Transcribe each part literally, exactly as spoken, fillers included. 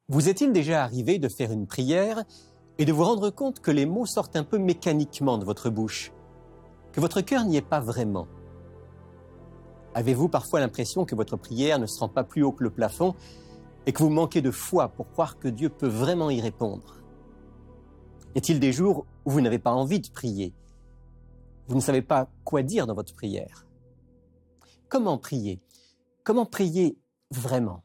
Vous est-il déjà arrivé de faire une prière et de vous rendre compte que les mots sortent un peu mécaniquement de votre bouche, que votre cœur n'y est pas vraiment? Avez-vous parfois l'impression que votre prière ne se rend pas plus haut que le plafond et que vous manquez de foi pour croire que Dieu peut vraiment y répondre? Y a-t-il des jours où vous n'avez pas envie de prier? Vous ne savez pas quoi dire dans votre prière? Comment prier? Comment prier vraiment?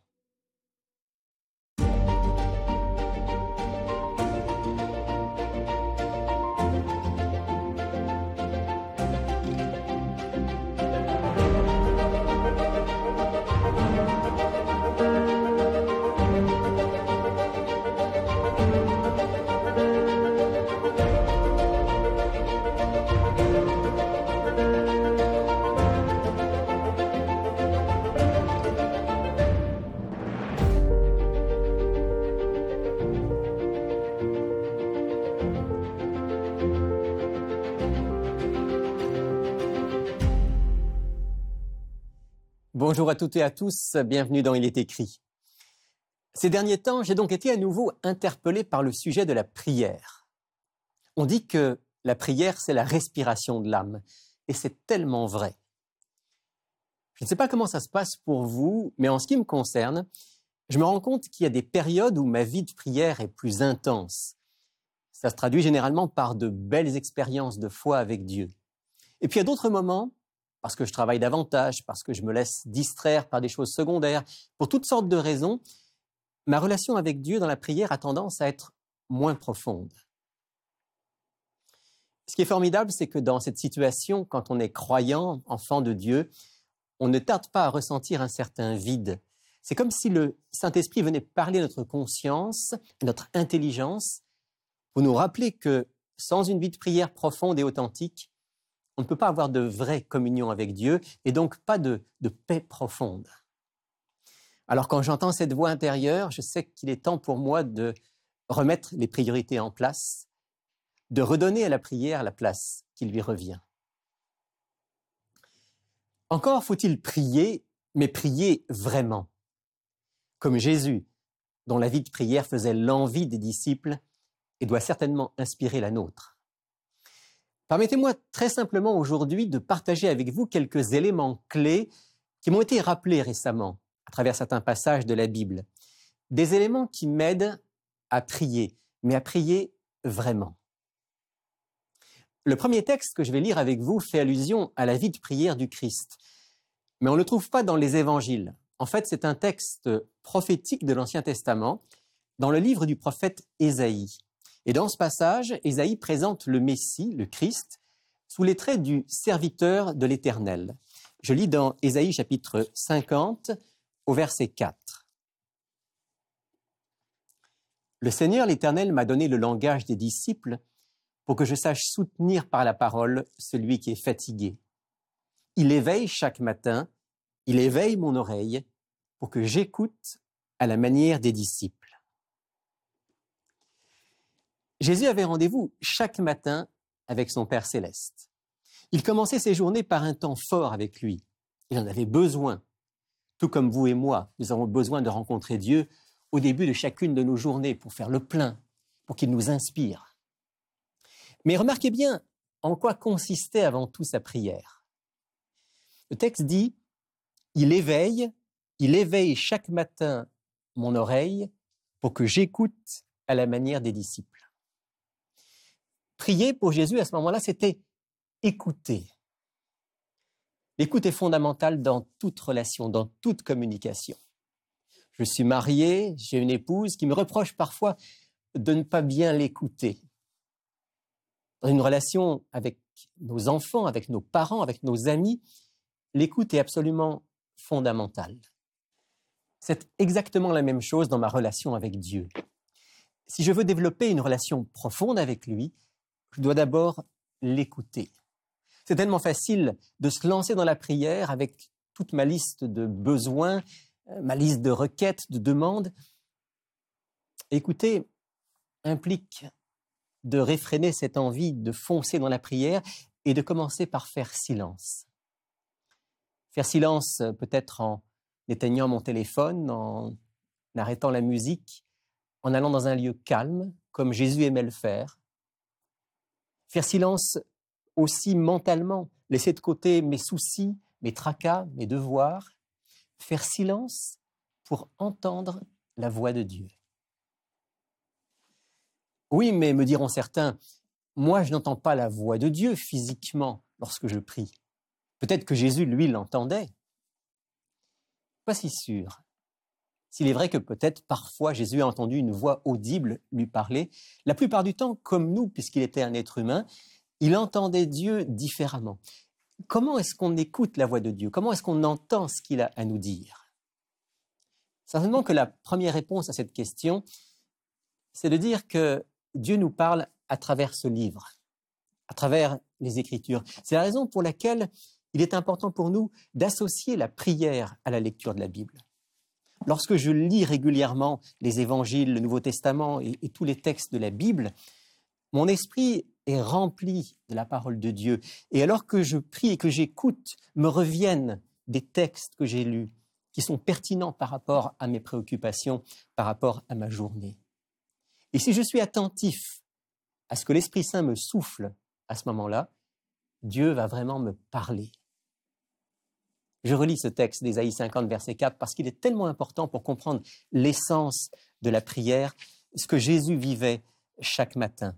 Bonjour à toutes et à tous, bienvenue dans Il est écrit. Ces derniers temps, j'ai donc été à nouveau interpellé par le sujet de la prière. On dit que la prière, c'est la respiration de l'âme, et c'est tellement vrai. Je ne sais pas comment ça se passe pour vous, mais en ce qui me concerne, je me rends compte qu'il y a des périodes où ma vie de prière est plus intense. Ça se traduit généralement par de belles expériences de foi avec Dieu. Et puis il y a d'autres moments, parce que je travaille davantage, parce que je me laisse distraire par des choses secondaires, pour toutes sortes de raisons, ma relation avec Dieu dans la prière a tendance à être moins profonde. Ce qui est formidable, c'est que dans cette situation, quand on est croyant, enfant de Dieu, on ne tarde pas à ressentir un certain vide. C'est comme si le Saint-Esprit venait parler à notre conscience, à notre intelligence, pour nous rappeler que sans une vie de prière profonde et authentique, on ne peut pas avoir de vraie communion avec Dieu et donc pas de, de paix profonde. Alors quand j'entends cette voix intérieure, je sais qu'il est temps pour moi de remettre les priorités en place, de redonner à la prière la place qui lui revient. Encore faut-il prier, mais prier vraiment. Comme Jésus, dont la vie de prière faisait l'envie des disciples et doit certainement inspirer la nôtre. Permettez-moi très simplement aujourd'hui de partager avec vous quelques éléments clés qui m'ont été rappelés récemment à travers certains passages de la Bible. Des éléments qui m'aident à prier, mais à prier vraiment. Le premier texte que je vais lire avec vous fait allusion à la vie de prière du Christ, mais on ne le trouve pas dans les évangiles. En fait, c'est un texte prophétique de l'Ancien Testament dans le livre du prophète Ésaïe. Et dans ce passage, Ésaïe présente le Messie, le Christ, sous les traits du serviteur de l'Éternel. Je lis dans Ésaïe chapitre cinquante, au verset quatre. « Le Seigneur l'Éternel m'a donné le langage des disciples pour que je sache soutenir par la parole celui qui est fatigué. Il éveille chaque matin, il éveille mon oreille pour que j'écoute à la manière des disciples. » Jésus avait rendez-vous chaque matin avec son Père céleste. Il commençait ses journées par un temps fort avec lui. Il en avait besoin. Tout comme vous et moi, nous avons besoin de rencontrer Dieu au début de chacune de nos journées pour faire le plein, pour qu'il nous inspire. Mais remarquez bien en quoi consistait avant tout sa prière. Le texte dit « Il éveille, il éveille chaque matin mon oreille pour que j'écoute à la manière des disciples. » Prier pour Jésus à ce moment-là, c'était écouter. L'écoute est fondamentale dans toute relation, dans toute communication. Je suis marié, j'ai une épouse qui me reproche parfois de ne pas bien l'écouter. Dans une relation avec nos enfants, avec nos parents, avec nos amis, l'écoute est absolument fondamentale. C'est exactement la même chose dans ma relation avec Dieu. Si je veux développer une relation profonde avec lui, je dois d'abord l'écouter. C'est tellement facile de se lancer dans la prière avec toute ma liste de besoins, ma liste de requêtes, de demandes. Écouter implique de réfréner cette envie de foncer dans la prière et de commencer par faire silence. Faire silence peut-être en éteignant mon téléphone, en arrêtant la musique, en allant dans un lieu calme, comme Jésus aimait le faire. Faire silence aussi mentalement, laisser de côté mes soucis, mes tracas, mes devoirs. Faire silence pour entendre la voix de Dieu. Oui, mais me diront certains, moi je n'entends pas la voix de Dieu physiquement lorsque je prie. Peut-être que Jésus, lui, l'entendait. Pas si sûr. S'il est vrai que peut-être parfois Jésus a entendu une voix audible lui parler, la plupart du temps, comme nous, puisqu'il était un être humain, il entendait Dieu différemment. Comment est-ce qu'on écoute la voix de Dieu? Comment est-ce qu'on entend ce qu'il a à nous dire? Certainement que la première réponse à cette question, c'est de dire que Dieu nous parle à travers ce livre, à travers les Écritures. C'est la raison pour laquelle il est important pour nous d'associer la prière à la lecture de la Bible. Lorsque je lis régulièrement les Évangiles, le Nouveau Testament et, et tous les textes de la Bible, mon esprit est rempli de la parole de Dieu. Et alors que je prie et que j'écoute, me reviennent des textes que j'ai lus qui sont pertinents par rapport à mes préoccupations, par rapport à ma journée. Et si je suis attentif à ce que l'Esprit Saint me souffle à ce moment-là, Dieu va vraiment me parler. Je relis ce texte d'Ésaïe cinquante, verset quatre, parce qu'il est tellement important pour comprendre l'essence de la prière, ce que Jésus vivait chaque matin.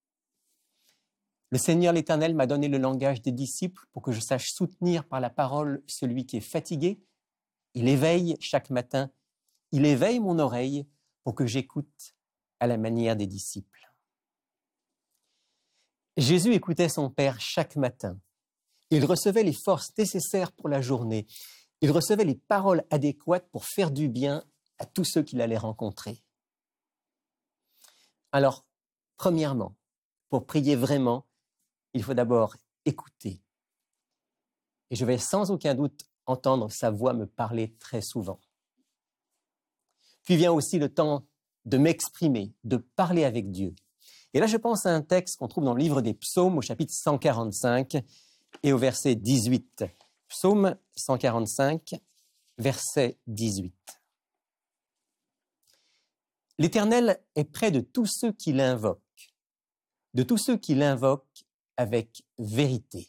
Le Seigneur l'Éternel m'a donné le langage des disciples pour que je sache soutenir par la parole celui qui est fatigué. Il éveille chaque matin, il éveille mon oreille pour que j'écoute à la manière des disciples. Jésus écoutait son Père chaque matin. Il recevait les forces nécessaires pour la journée. Il recevait les paroles adéquates pour faire du bien à tous ceux qu'il allait rencontrer. Alors, premièrement, pour prier vraiment, il faut d'abord écouter. Et je vais sans aucun doute entendre sa voix me parler très souvent. Puis vient aussi le temps de m'exprimer, de parler avec Dieu. Et là, je pense à un texte qu'on trouve dans le livre des Psaumes au chapitre cent quarante-cinq et au verset dix-huit. Psaume cent quarante-cinq, verset dix-huit. L'Éternel est près de tous ceux qui l'invoquent, de tous ceux qui l'invoquent avec vérité.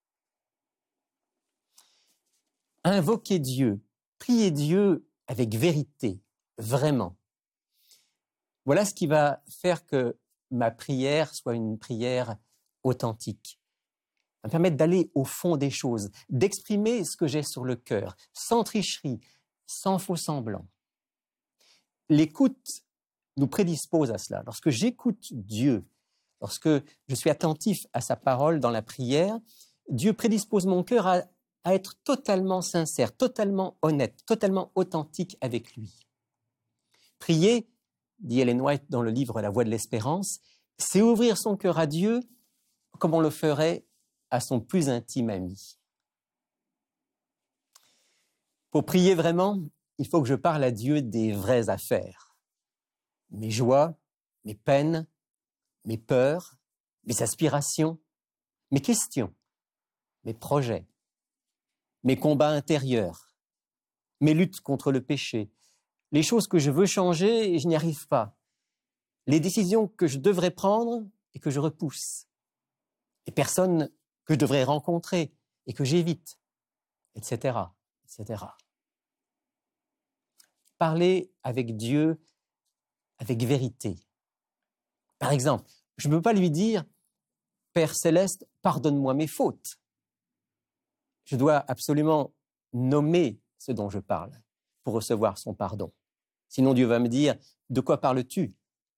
Invoquer Dieu, prier Dieu avec vérité, vraiment. Voilà ce qui va faire que ma prière soit une prière authentique. Ça va me permettre d'aller au fond des choses, d'exprimer ce que j'ai sur le cœur, sans tricherie, sans faux semblant. L'écoute nous prédispose à cela. Lorsque j'écoute Dieu, lorsque je suis attentif à sa parole dans la prière, Dieu prédispose mon cœur à, à être totalement sincère, totalement honnête, totalement authentique avec lui. Prier, dit Ellen White dans le livre La Voix de l'Espérance, c'est ouvrir son cœur à Dieu comme on le ferait à son plus intime ami. Pour prier vraiment, il faut que je parle à Dieu des vraies affaires. Mes joies, mes peines, mes peurs, mes aspirations, mes questions, mes projets, mes combats intérieurs, mes luttes contre le péché, les choses que je veux changer et je n'y arrive pas, les décisions que je devrais prendre et que je repousse, les personnes que je devrais rencontrer et que j'évite, et cetera, et cetera. Parler avec Dieu avec vérité. Par exemple, je ne peux pas lui dire « Père céleste, pardonne-moi mes fautes ». Je dois absolument nommer ce dont je parle pour recevoir son pardon. Sinon, Dieu va me dire « De quoi parles-tu » ?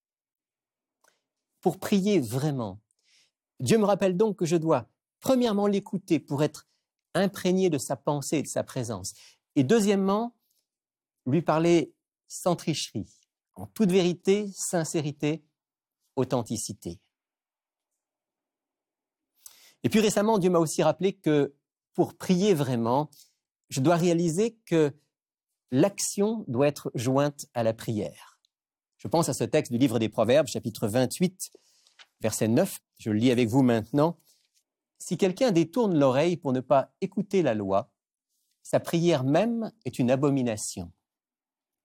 Pour prier vraiment, Dieu me rappelle donc que je dois premièrement l'écouter pour être imprégné de sa pensée et de sa présence. Et deuxièmement, lui parler sans tricherie, en toute vérité, sincérité, authenticité. Et puis récemment, Dieu m'a aussi rappelé que pour prier vraiment, je dois réaliser que l'action doit être jointe à la prière. Je pense à ce texte du livre des Proverbes, chapitre vingt-huit, verset neuf. Je le lis avec vous maintenant. « Si quelqu'un détourne l'oreille pour ne pas écouter la loi, sa prière même est une abomination. »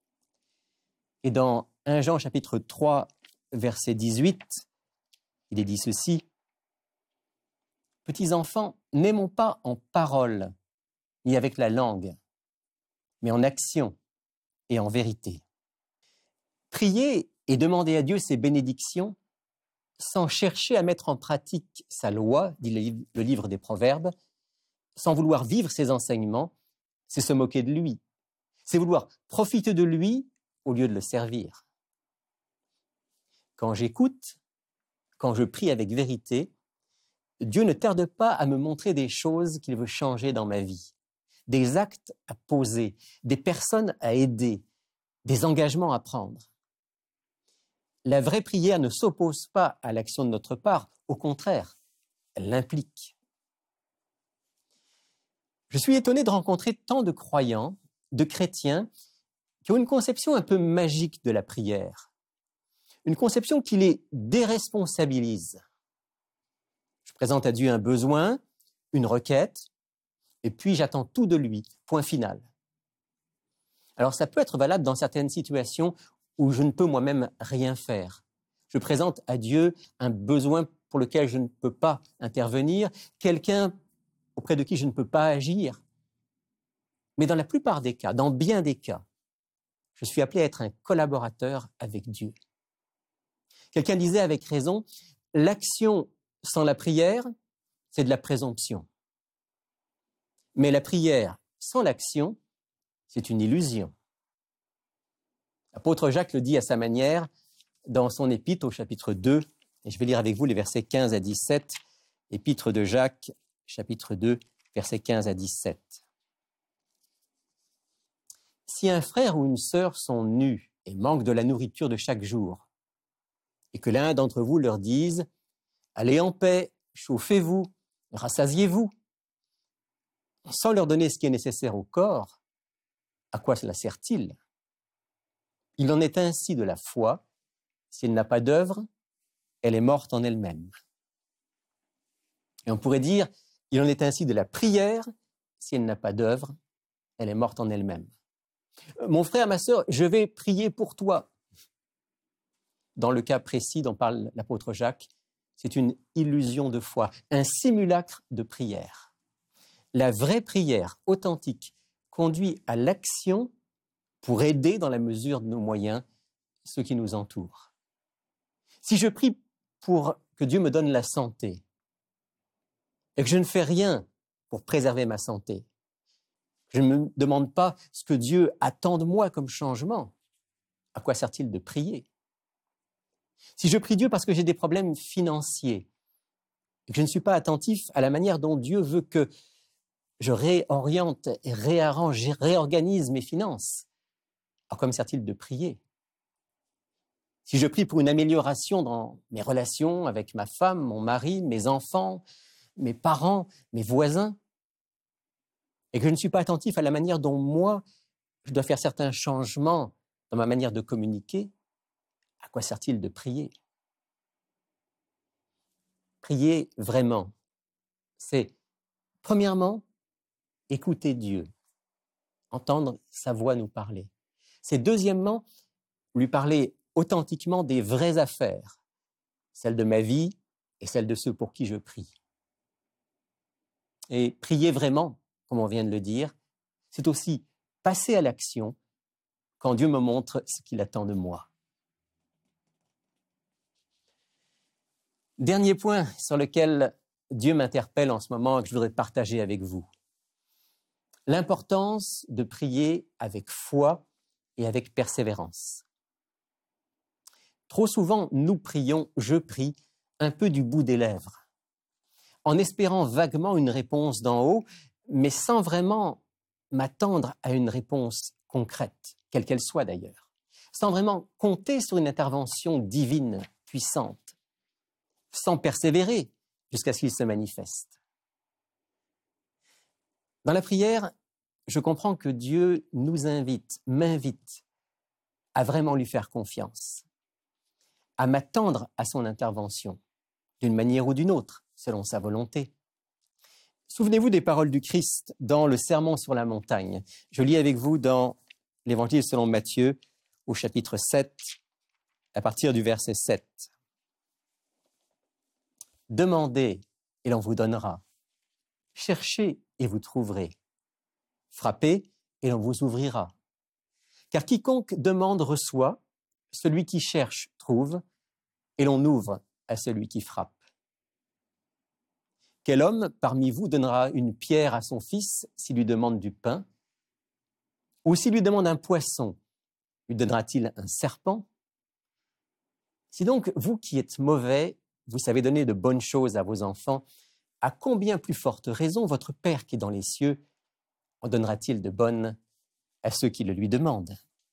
Et dans premier Jean chapitre trois, verset dix-huit, il est dit ceci. « Petits enfants, n'aimons pas en parole, ni avec la langue, mais en action et en vérité. » Prier et demander à Dieu ses bénédictions sans chercher à mettre en pratique sa loi, dit le livre des Proverbes, sans vouloir vivre ses enseignements, c'est se moquer de lui. C'est vouloir profiter de lui au lieu de le servir. Quand j'écoute, quand je prie avec vérité, Dieu ne tarde pas à me montrer des choses qu'il veut changer dans ma vie, des actes à poser, des personnes à aider, des engagements à prendre. La vraie prière ne s'oppose pas à l'action de notre part, au contraire, elle l'implique. Je suis étonné de rencontrer tant de croyants, de chrétiens, qui ont une conception un peu magique de la prière, une conception qui les déresponsabilise. Je présente à Dieu un besoin, une requête, et puis j'attends tout de lui, point final. Alors ça peut être valable dans certaines situations où je ne peux moi-même rien faire. Je présente à Dieu un besoin pour lequel je ne peux pas intervenir, quelqu'un auprès de qui je ne peux pas agir. Mais dans la plupart des cas, dans bien des cas, je suis appelé à être un collaborateur avec Dieu. Quelqu'un disait avec raison, l'action sans la prière, c'est de la présomption. Mais la prière sans l'action, c'est une illusion. L'apôtre Jacques le dit à sa manière dans son épître au chapitre deux, et je vais lire avec vous les versets quinze à dix-sept, épître de Jacques, chapitre deux, versets quinze à dix-sept. Si un frère ou une sœur sont nus et manquent de la nourriture de chaque jour, et que l'un d'entre vous leur dise « Allez en paix, chauffez-vous, rassasiez-vous », sans leur donner ce qui est nécessaire au corps, à quoi cela sert-il ? Il en est ainsi de la foi, si elle n'a pas d'œuvre, elle est morte en elle-même. Et on pourrait dire, il en est ainsi de la prière, si elle n'a pas d'œuvre, elle est morte en elle-même. Mon frère, ma sœur, je vais prier pour toi. Dans le cas précis dont parle l'apôtre Jacques, c'est une illusion de foi, un simulacre de prière. La vraie prière authentique conduit à l'action pour aider dans la mesure de nos moyens ceux qui nous entourent. Si je prie pour que Dieu me donne la santé et que je ne fais rien pour préserver ma santé, je ne me demande pas ce que Dieu attend de moi comme changement, à quoi sert-il de prier ? Si je prie Dieu parce que j'ai des problèmes financiers et que je ne suis pas attentif à la manière dont Dieu veut que je réoriente et réarrange, réorganise mes finances, à quoi me sert-il de prier ? Si je prie pour une amélioration dans mes relations avec ma femme, mon mari, mes enfants, mes parents, mes voisins, et que je ne suis pas attentif à la manière dont moi, je dois faire certains changements dans ma manière de communiquer, à quoi sert-il de prier ? Prier vraiment, c'est, premièrement, écouter Dieu, entendre sa voix nous parler. C'est, deuxièmement, lui parler authentiquement des vraies affaires, celles de ma vie et celles de ceux pour qui je prie. Et prier vraiment, comme on vient de le dire, c'est aussi passer à l'action quand Dieu me montre ce qu'il attend de moi. Dernier point sur lequel Dieu m'interpelle en ce moment et que je voudrais partager avec vous. L'importance de prier avec foi et avec persévérance. Trop souvent, nous prions, je prie, un peu du bout des lèvres, en espérant vaguement une réponse d'en haut, mais sans vraiment m'attendre à une réponse concrète, quelle qu'elle soit d'ailleurs, sans vraiment compter sur une intervention divine, puissante, sans persévérer jusqu'à ce qu'il se manifeste. Dans la prière, je comprends que Dieu nous invite, m'invite à vraiment lui faire confiance, à m'attendre à son intervention, d'une manière ou d'une autre, selon sa volonté. Souvenez-vous des paroles du Christ dans le Sermon sur la montagne. Je lis avec vous dans l'Évangile selon Matthieu, au chapitre sept, à partir du verset sept. « Demandez et l'on vous donnera. Cherchez et vous trouverez. Frappez et l'on vous ouvrira. Car quiconque demande reçoit, celui qui cherche trouve, et l'on ouvre à celui qui frappe. Quel homme parmi vous donnera une pierre à son fils s'il lui demande du pain? Ou s'il lui demande un poisson, lui donnera-t-il un serpent? Si donc vous qui êtes mauvais, vous savez donner de bonnes choses à vos enfants, à combien plus forte raison votre Père qui est dans les cieux en donnera-t-il de bonnes à ceux qui le lui demandent? »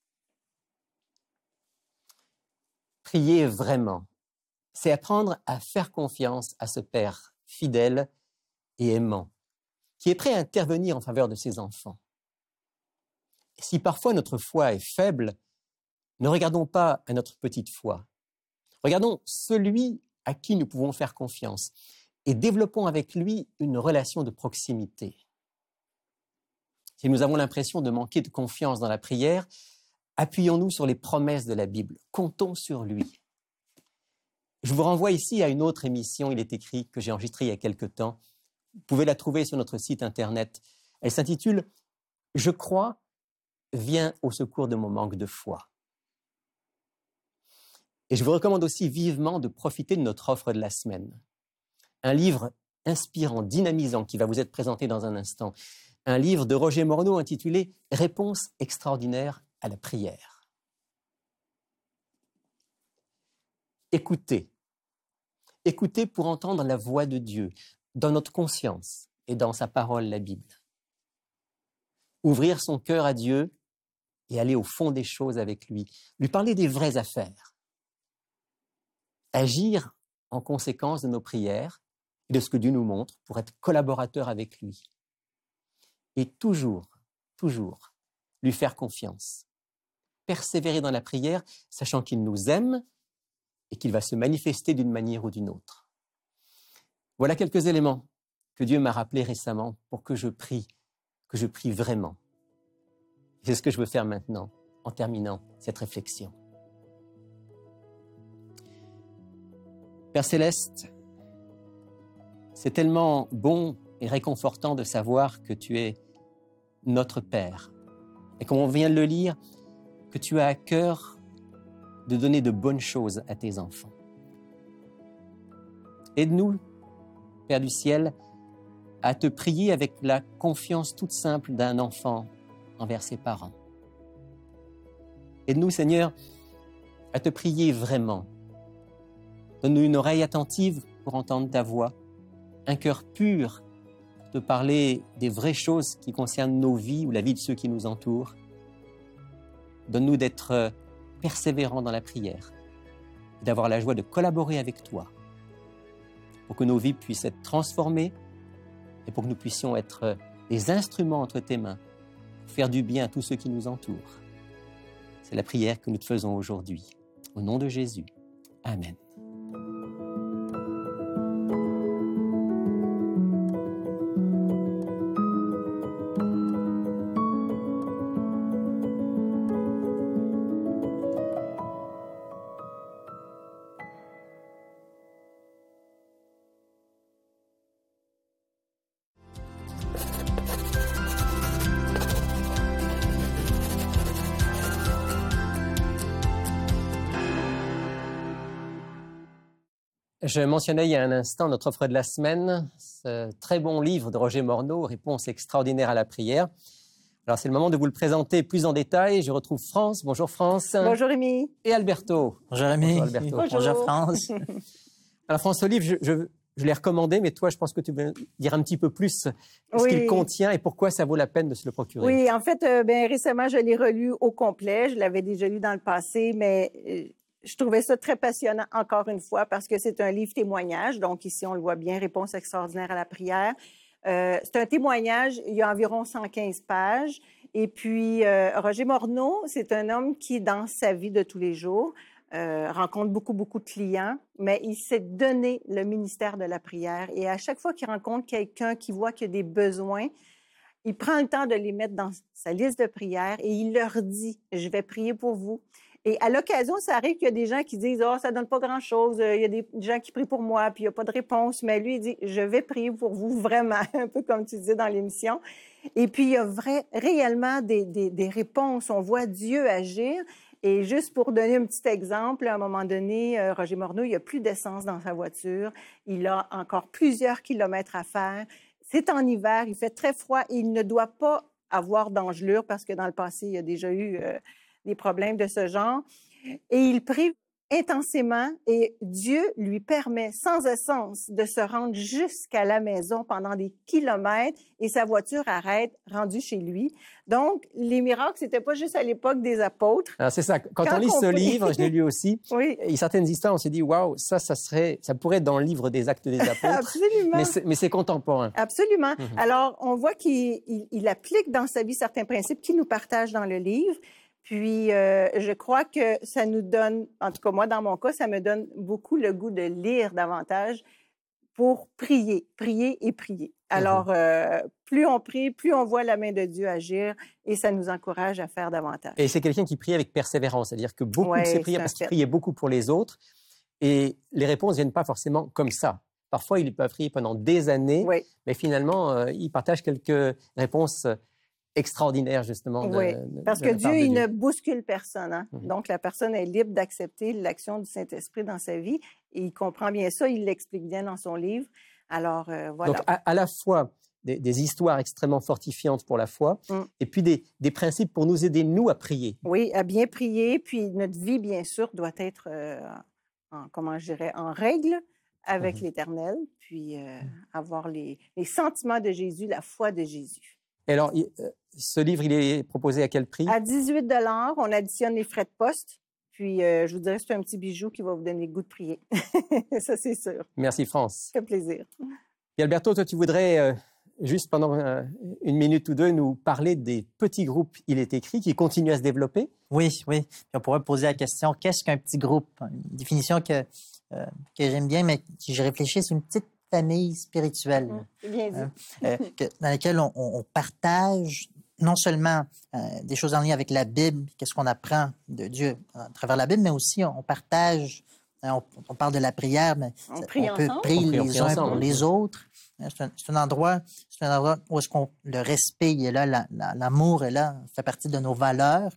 Prier vraiment, c'est apprendre à faire confiance à ce Père fidèle et aimant, qui est prêt à intervenir en faveur de ses enfants. Si parfois notre foi est faible, ne regardons pas à notre petite foi. Regardons celui à qui nous pouvons faire confiance et développons avec lui une relation de proximité. Si nous avons l'impression de manquer de confiance dans la prière, appuyons-nous sur les promesses de la Bible. Comptons sur lui. Je vous renvoie ici à une autre émission, il est écrit, que j'ai enregistrée il y a quelque temps. Vous pouvez la trouver sur notre site internet. Elle s'intitule « Je crois, viens au secours de mon manque de foi ». Et je vous recommande aussi vivement de profiter de notre offre de la semaine. Un livre inspirant, dynamisant, qui va vous être présenté dans un instant. Un livre de Roger Morneau intitulé « Réponse extraordinaire à la prière ». Écoutez. Écoutez pour entendre la voix de Dieu dans notre conscience et dans sa parole, la Bible. Ouvrir son cœur à Dieu et aller au fond des choses avec lui. Lui parler des vraies affaires. Agir en conséquence de nos prières et de ce que Dieu nous montre pour être collaborateur avec lui. Et toujours, toujours, lui faire confiance. Persévérer dans la prière, sachant qu'il nous aime et qu'il va se manifester d'une manière ou d'une autre. Voilà quelques éléments que Dieu m'a rappelés récemment pour que je prie, que je prie vraiment. C'est ce que je veux faire maintenant, en terminant cette réflexion. Père Céleste, c'est tellement bon et réconfortant de savoir que tu es notre Père. Et comme on vient de le lire, que tu as à cœur de donner de bonnes choses à tes enfants. Aide-nous, Père du ciel, à te prier avec la confiance toute simple d'un enfant envers ses parents. Aide-nous, Seigneur, à te prier vraiment. Donne-nous une oreille attentive pour entendre ta voix, un cœur pur pour te parler des vraies choses qui concernent nos vies ou la vie de ceux qui nous entourent. Donne-nous d'être persévérants dans la prière et d'avoir la joie de collaborer avec toi pour que nos vies puissent être transformées et pour que nous puissions être des instruments entre tes mains pour faire du bien à tous ceux qui nous entourent. C'est la prière que nous te faisons aujourd'hui. Au nom de Jésus. Amen. Je mentionnais il y a un instant notre offre de la semaine, ce très bon livre de Roger Morneau, Réponse extraordinaire à la prière. Alors c'est le moment de vous le présenter plus en détail. Je retrouve France. Bonjour France. Bonjour Rémi. Et Alberto. Bonjour Rémi. Bonjour Alberto. Bonjour, Bonjour France. Alors France, ce livre, je, je, je l'ai recommandé, mais toi, je pense que tu veux dire un petit peu plus ce oui. qu'il contient et pourquoi ça vaut la peine de se le procurer. Oui, en fait, euh, ben, récemment, je l'ai relu au complet. Je l'avais déjà lu dans le passé, mais... Euh, Je trouvais ça très passionnant, encore une fois, parce que c'est un livre témoignage. Donc, ici, on le voit bien, Réponse extraordinaire à la prière. Euh, c'est un témoignage, il y a environ cent quinze pages. Et puis, euh, Roger Morneau, c'est un homme qui, dans sa vie de tous les jours, euh, rencontre beaucoup, beaucoup de clients, mais il s'est donné le ministère de la prière. Et à chaque fois qu'il rencontre quelqu'un qui voit qu'il y a des besoins, il prend le temps de les mettre dans sa liste de prières et il leur dit « Je vais prier pour vous ». Et à l'occasion, ça arrive qu'il y a des gens qui disent « Oh, ça donne pas grand-chose. Il y a des gens qui prient pour moi, puis il n'y a pas de réponse. » Mais lui, il dit « Je vais prier pour vous vraiment. » Un peu comme tu disais dans l'émission. Et puis, il y a vrai, réellement des, des, des réponses. On voit Dieu agir. Et juste pour donner un petit exemple, à un moment donné, euh, Roger Morneau, il n'y a plus d'essence dans sa voiture. Il a encore plusieurs kilomètres à faire. C'est en hiver, il fait très froid et il ne doit pas avoir d'engelure parce que dans le passé, il y a déjà eu euh, des problèmes de ce genre. Et il prie intensément et Dieu lui permet sans essence de se rendre jusqu'à la maison pendant des kilomètres et sa voiture arrête rendue chez lui. Donc, les miracles, c'était pas juste à l'époque des apôtres. Alors c'est ça. Quand, Quand on lit on ce peut- livre, je l'ai lu aussi. Oui, Il y a certaines histoires, on s'est dit waouh, ça, ça serait, ça pourrait être dans le livre des Actes des Apôtres. absolument. mais c'est, mais c'est contemporain. Absolument. Mhm. Alors, on voit qu'il il, il applique dans sa vie certains principes qu'il nous partage dans le livre. Puis, euh, je crois que ça nous donne, en tout cas moi, dans mon cas, ça me donne beaucoup le goût de lire davantage pour prier, prier et prier. Alors, euh, plus on prie, plus on voit la main de Dieu agir et ça nous encourage à faire davantage. Et c'est quelqu'un qui prie avec persévérance, c'est-à-dire que beaucoup Ouais, de ses c'est prières, un parce qu'il fait. priait beaucoup pour les autres, et les réponses viennent pas forcément comme ça. Parfois, il peut prier pendant des années, Oui, mais finalement, euh, il partage quelques réponses extraordinaires, justement. De, oui. de- Parce de que la part Dieu, de il ne bouscule personne. Hein? Mhm. Donc, la personne est libre d'accepter l'action du Saint-Esprit dans sa vie et il comprend bien ça, il l'explique bien dans son livre. Alors, euh, voilà. Donc, à, à la fois des, des histoires extrêmement fortifiantes pour la foi, Mm. et puis des, des principes pour nous aider, nous, à prier. Oui, à bien prier, puis notre vie, bien sûr, doit être, euh, en, comment je dirais, en règle avec Mhm. l'Éternel, puis euh, avoir les, les sentiments de Jésus, la foi de Jésus. Et alors, il- euh, ce livre, il est proposé à quel prix? À dix-huit dollars, on additionne les frais de poste, puis euh, je vous dirais que c'est un petit bijou qui va vous donner le goût de prier. Ça, c'est sûr. Merci, France. Ça fait plaisir. Et Alberto, toi, tu voudrais, euh, juste pendant euh, une minute ou deux, nous parler des petits groupes Il est écrit qui continuent à se développer? Oui, oui. Puis on pourrait poser la question, qu'est-ce qu'un petit groupe? Une définition que, euh, que j'aime bien, mais que je réfléchis, c'est une petite famille spirituelle Mm, c'est bien dit. hein, euh, que- dans laquelle on, on- on partage non seulement euh, des choses en lien avec la Bible, qu'est-ce qu'on apprend de Dieu à travers la Bible, mais aussi on, on partage, hein, on, on parle de la prière, mais On ça- prie on peut ensemble. prier On prie- on les prie uns ensemble. pour les autres. Hein, C'est un, c'est un endroit, c'est un endroit où est-ce qu'on le respect est là, la- la- l'amour est là, fait partie de nos valeurs.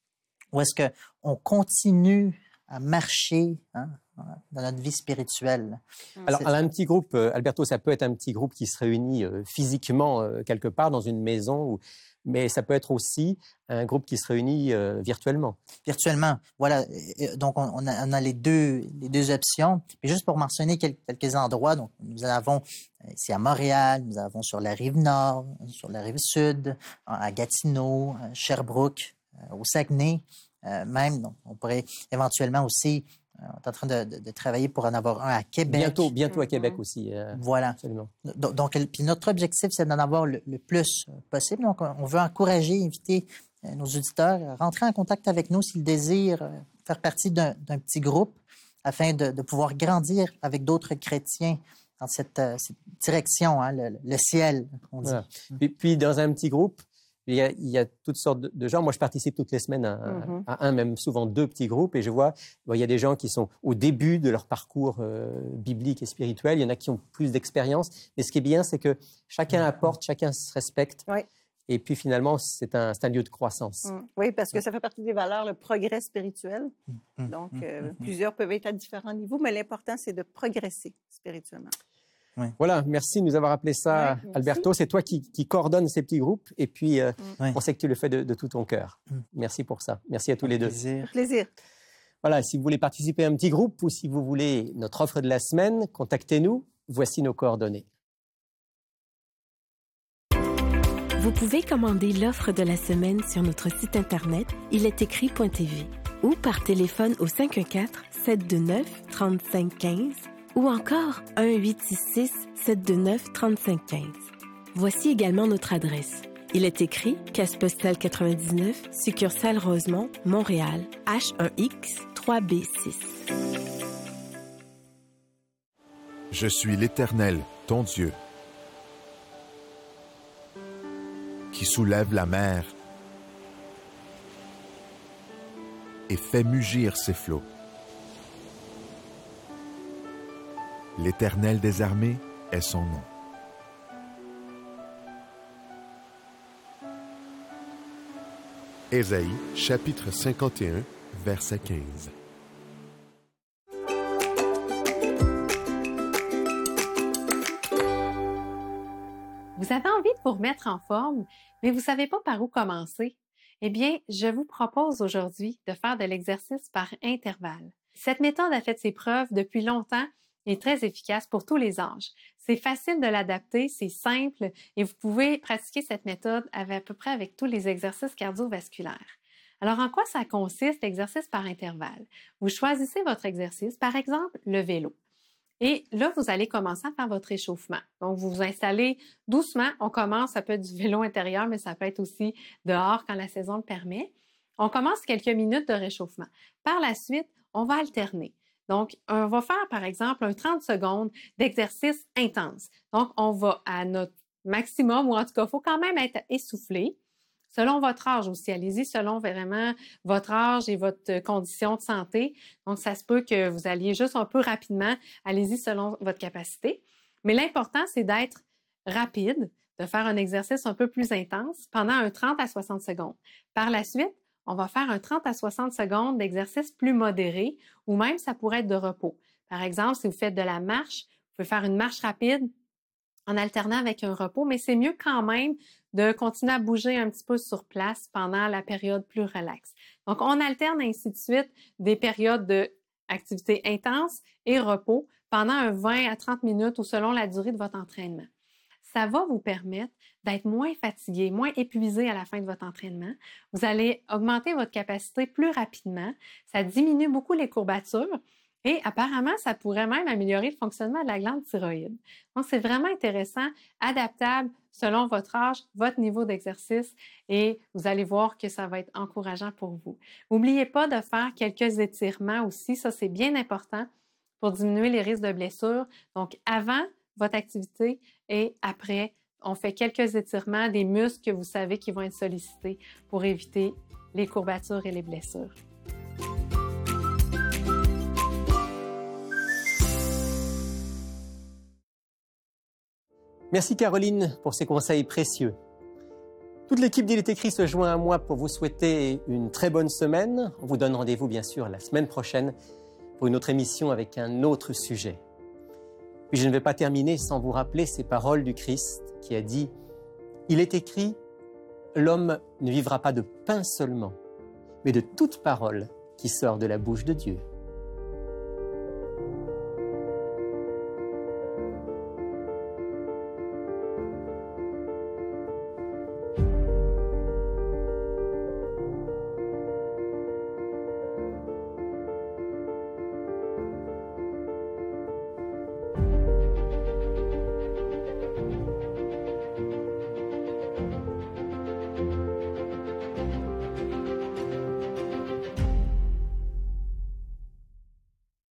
Où est-ce que on continue à marcher hein, dans notre vie spirituelle. Alors, C'est- un petit groupe, euh, Alberto, ça peut être un petit groupe qui se réunit euh, physiquement euh, quelque part dans une maison, ou- mais ça peut être aussi un groupe qui se réunit euh, virtuellement. Virtuellement, voilà. Et donc, on, on a, on a les deux, les deux options. Puis juste pour mentionner quel- quelques endroits, donc nous avons euh, ici à Montréal, nous avons sur la rive nord, sur la rive sud, à Gatineau, à Sherbrooke, euh, au Saguenay, euh, même. Donc, on pourrait éventuellement aussi, euh, on est en train de, de- de travailler pour en avoir un à Québec. Bientôt, bientôt à Mhm. Québec aussi. euh, Voilà. absolument. Donc, donc, puis notre objectif, c'est d'en avoir le, le plus possible. Donc, on veut encourager, inviter euh, nos auditeurs à rentrer en contact avec nous s'ils désirent euh, faire partie d'un d'un petit groupe afin de, de pouvoir grandir avec d'autres chrétiens dans cette, euh, cette direction, hein, le, le ciel, on dit. Voilà. Puis, puis, dans un petit groupe, il y, a, il y a toutes sortes de, de gens. Moi, je participe toutes les semaines à, Mhm. à un, même souvent deux petits groupes, et je vois, bon, il y a des gens qui sont au début de leur parcours euh, biblique et spirituel. Il y en a qui ont plus d'expérience. Mais ce qui est bien, c'est que chacun apporte, chacun se respecte. Oui. Et puis finalement, c'est un, c'est un lieu de croissance. Mm. Oui, parce que ça fait partie des valeurs, le progrès spirituel. Mm, Donc, mm, euh, mm, mm. plusieurs peuvent être à différents niveaux, mais l'important, c'est de progresser spirituellement. Voilà, merci de nous avoir appelé ça, Ouais, merci. Alberto. C'est toi qui, qui coordonne ces petits groupes. Et puis, euh, Oui. on sait que tu le fais de, de tout ton cœur. Mm. Merci pour ça. Merci à tous les deux. Plaisir. Plaisir. Voilà, si vous voulez participer à un petit groupe ou si vous voulez notre offre de la semaine, contactez-nous. Voici nos coordonnées. Vous pouvez commander l'offre de la semaine sur notre site internet il est écrit point t v ou par téléphone au cinq un quatre, sept deux neuf, trois cinq un cinq ou encore un huit six six, sept deux neuf, trois cinq un cinq. Voici également notre adresse. Il est écrit Case postale quatre-vingt-dix-neuf, succursale Rosemont, Montréal, H un X trois B six. Je suis l'Éternel, ton Dieu, qui soulève la mer, et fait mugir ses flots. L'Éternel des armées est son nom. Ésaïe, chapitre cinquante et un, verset quinze. Vous avez envie de vous remettre en forme, mais vous ne savez pas par où commencer? Eh bien, je vous propose aujourd'hui de faire de l'exercice par intervalle. Cette méthode a fait ses preuves depuis longtemps et est très efficace pour tous les âges. C'est facile de l'adapter, c'est simple et vous pouvez pratiquer cette méthode avec, à peu près avec tous les exercices cardiovasculaires. Alors, en quoi ça consiste, l'exercice par intervalle? Vous choisissez votre exercice, par exemple, le vélo. Et là, vous allez commencer à faire votre échauffement. Donc, vous vous installez doucement. On commence, ça peut être du vélo intérieur, mais ça peut être aussi dehors quand la saison le permet. On commence quelques minutes de réchauffement. Par la suite, on va alterner. Donc, on va faire, par exemple, un trente secondes d'exercice intense. Donc, on va à notre maximum, ou en tout cas, il faut quand même être essoufflé. Selon votre âge aussi, allez-y selon vraiment votre âge et votre condition de santé. Donc, ça se peut que vous alliez juste un peu rapidement. Allez-y selon votre capacité. Mais l'important, c'est d'être rapide, de faire un exercice un peu plus intense pendant un trente à soixante secondes. Par la suite, on va faire un trente à soixante secondes d'exercice plus modéré ou même ça pourrait être de repos. Par exemple, si vous faites de la marche, vous pouvez faire une marche rapide en alternant avec un repos, mais c'est mieux quand même de continuer à bouger un petit peu sur place pendant la période plus relaxe. Donc, on alterne ainsi de suite des périodes d'activité intense et repos pendant un vingt à trente minutes ou selon la durée de votre entraînement. Ça va vous permettre d'être moins fatigué, moins épuisé à la fin de votre entraînement. Vous allez augmenter votre capacité plus rapidement. Ça diminue beaucoup les courbatures. Et apparemment, ça pourrait même améliorer le fonctionnement de la glande thyroïde. Donc, c'est vraiment intéressant, adaptable selon votre âge, votre niveau d'exercice et vous allez voir que ça va être encourageant pour vous. N'oubliez pas de faire quelques étirements aussi. Ça, c'est bien important pour diminuer les risques de blessures. Donc, avant votre activité et après, on fait quelques étirements des muscles que vous savez qui vont être sollicités pour éviter les courbatures et les blessures. Merci Caroline pour ces conseils précieux. Toute l'équipe d'Il est écrit se joint à moi pour vous souhaiter une très bonne semaine. On vous donne rendez-vous bien sûr la semaine prochaine pour une autre émission avec un autre sujet. Puis je ne vais pas terminer sans vous rappeler ces paroles du Christ qui a dit « Il est écrit, l'homme ne vivra pas de pain seulement, mais de toute parole qui sort de la bouche de Dieu. »